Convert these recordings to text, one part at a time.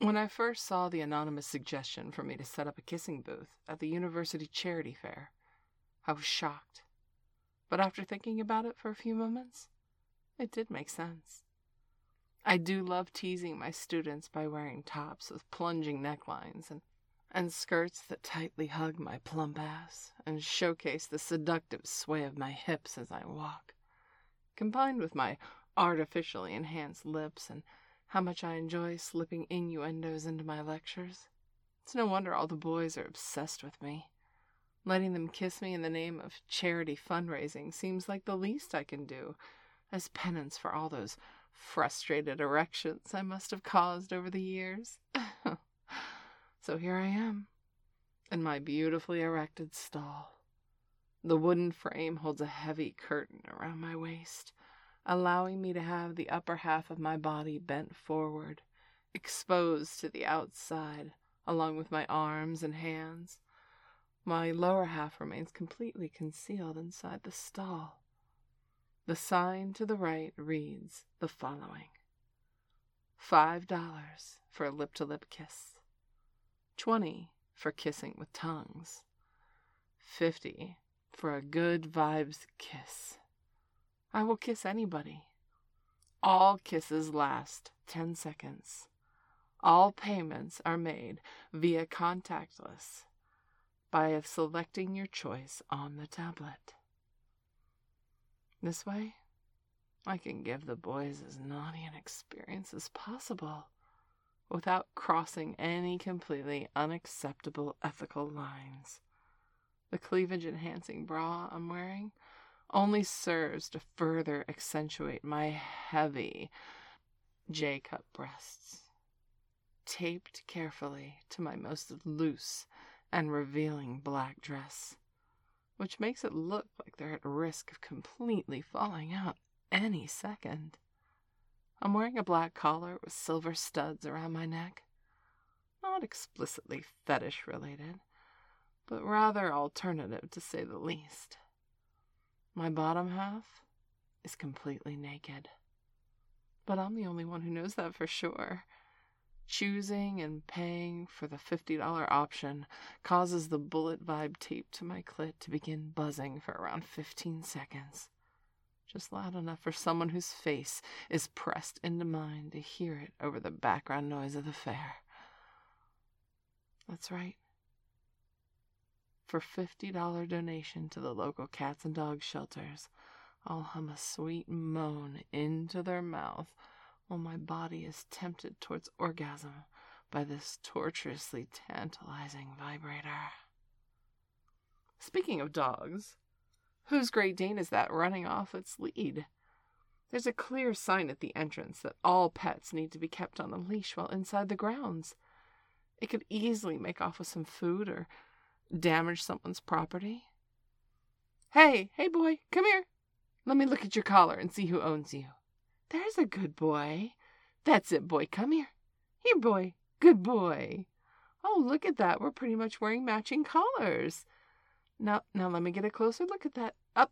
When I first saw the anonymous suggestion for me to set up a kissing booth at the university charity fair, I was shocked. But after thinking about it for a few moments, it did make sense. I do love teasing my students by wearing tops with plunging necklines and skirts that tightly hug my plump ass and showcase the seductive sway of my hips as I walk, combined with my artificially enhanced lips and how much I enjoy slipping innuendos into my lectures. It's no wonder all the boys are obsessed with me. Letting them kiss me in the name of charity fundraising seems like the least I can do, as penance for all those frustrated erections I must have caused over the years. So here I am, in my beautifully erected stall. The wooden frame holds a heavy curtain around my waist, allowing me to have the upper half of my body bent forward, exposed to the outside, along with my arms and hands. My lower half remains completely concealed inside the stall. The sign to the right reads the following: $5 for a lip-to-lip kiss, $20 for kissing with tongues, $50 for a good vibes kiss. I will kiss anybody. All kisses last 10 seconds. All payments are made via contactless by selecting your choice on the tablet. This way, I can give the boys as naughty an experience as possible without crossing any completely unacceptable ethical lines. The cleavage-enhancing bra I'm wearing only serves to further accentuate my heavy J-cup breasts, taped carefully to my most loose and revealing black dress, which makes it look like they're at risk of completely falling out any second. I'm wearing a black collar with silver studs around my neck, not explicitly fetish-related, but rather alternative to say the least. My bottom half is completely naked, but I'm the only one who knows that for sure. Choosing and paying for the $50 option causes the bullet vibe tape to my clit to begin buzzing for around 15 seconds. Just loud enough for someone whose face is pressed into mine to hear it over the background noise of the fair. That's right. For $50 donation to the local cats and dog shelters, I'll hum a sweet moan into their mouth while my body is tempted towards orgasm by this torturously tantalizing vibrator. Speaking of dogs, whose Great Dane is that running off its lead? There's a clear sign at the entrance that all pets need to be kept on a leash while inside the grounds. It could easily make off with some food or damage someone's property. Hey boy, come here. Let me look at your collar and see who owns you. There's a good boy. That's it, boy, come here. Here, boy, good boy. Oh, look at that. We're pretty much wearing matching collars. Now let me get a closer look at that. Up.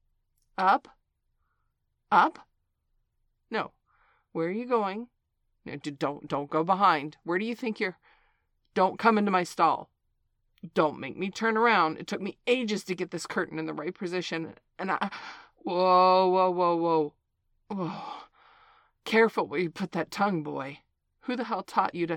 No. Where are you going? No, don't go behind. Where do you think you're... Don't come into my stall. Don't make me turn around. It took me ages to get this curtain in the right position, and I... Whoa. Careful where you put that tongue, boy. Who the hell taught you to...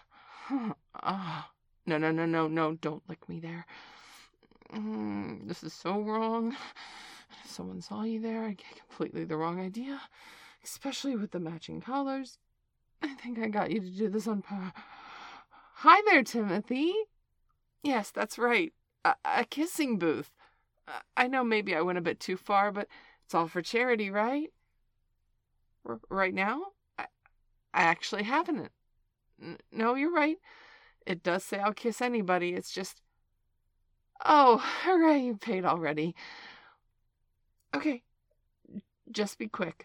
No, don't lick me there. This is so wrong. If someone saw you there, I'd get completely the wrong idea, especially with the matching collars. I think I got you to do this on purpose. Hi there, Timothy. Yes, that's right. A kissing booth. I know maybe I went a bit too far, but it's all for charity, right? Right now? I actually haven't. No, you're right. It does say I'll kiss anybody. It's just... Oh, hooray, you paid already. Okay, just be quick.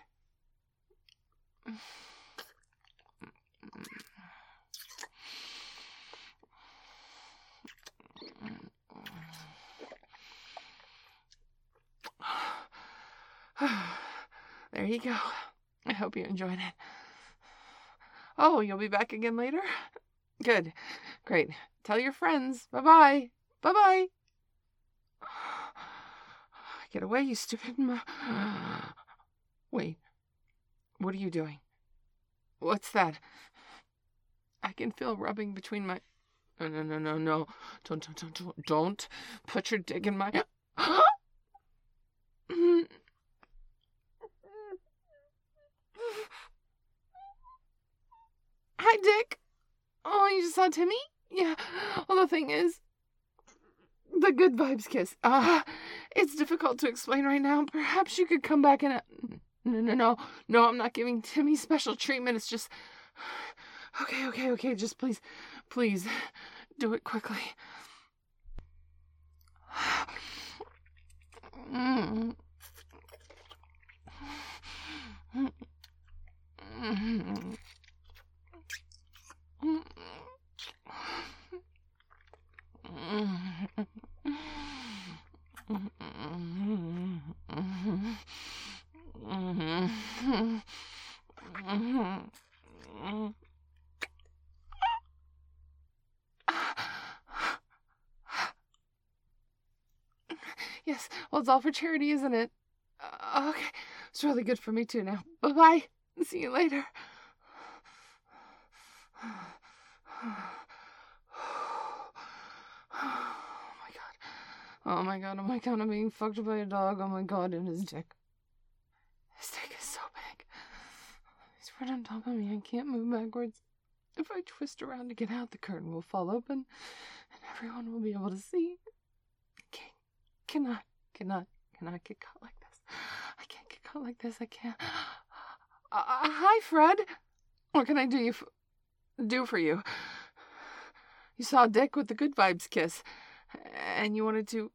There you go. I hope you enjoyed it. Oh, you'll be back again later? Good. Great. Tell your friends. Bye-bye. Bye-bye. Get away, you stupid Wait. What are you doing? What's that? I can feel rubbing between my... No. Don't put your dick in my... Hi, Dick. Oh, you just saw Timmy? Yeah. Well, the thing is, the good vibes kiss. It's difficult to explain right now. Perhaps you could come back and... No, I'm not giving Timmy special treatment. It's just... Okay. Just please, do it quickly. Yes, well, it's all for charity, isn't it? Okay, it's really good for me too now. Bye-bye. See you later. Oh my god, I'm being fucked by a dog. Oh my god, and his dick. His dick is so big. He's right on top of me. I can't move backwards. If I twist around to get out, the curtain will fall open, and everyone will be able to see. Cannot get caught like this. I can't get caught like this. I can't. Hi, Fred. What can I do for you? You saw Dick with the good vibes kiss, and you wanted to...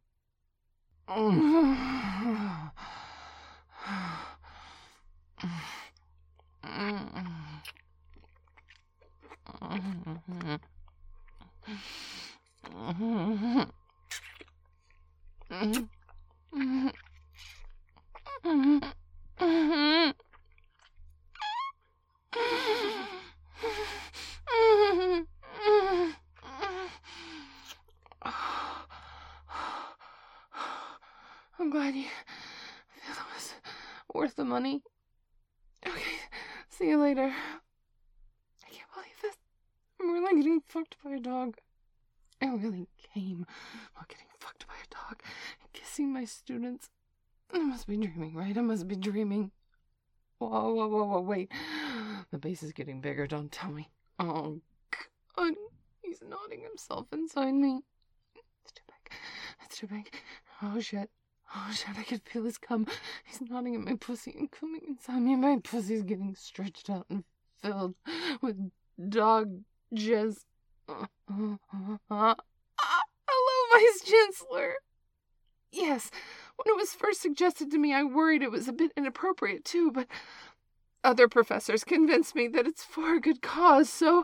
I'm glad you feel it was worth the money. Okay, see you later. I can't believe this. I'm really getting fucked by a dog. I really came while getting fucked by a dog and kissing my students. I must be dreaming, right? I must be dreaming. Whoa, wait. The bass is getting bigger, don't tell me. Oh, God. He's nodding himself inside me. It's too big. Oh, shit, I can feel his cum. He's nodding at my pussy and coming inside me. My pussy's getting stretched out and filled with dog jizz. Hello, Vice Chancellor. Yes, when it was first suggested to me, I worried it was a bit inappropriate, too, but other professors convinced me that it's for a good cause, so...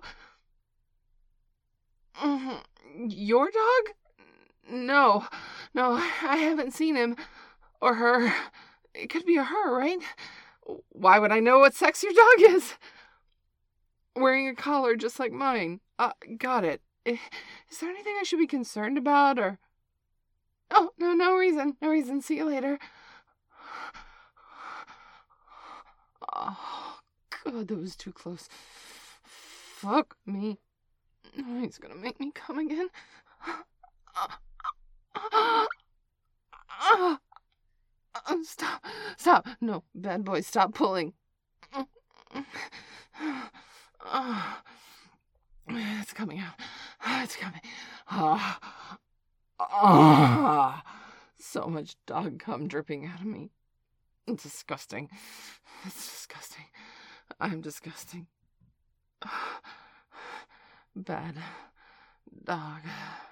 Your dog? No, I haven't seen him. Or her. It could be a her, right? Why would I know what sex your dog is? Wearing a collar just like mine. Got it. Is there anything I should be concerned about, or... Oh, no reason. See you later. Oh, God, that was too close. Fuck me. Oh, he's gonna make me come again. Stop. No, bad boy, stop pulling. It's coming out. It's coming. So much dog cum dripping out of me. It's disgusting. I'm disgusting. Bad dog.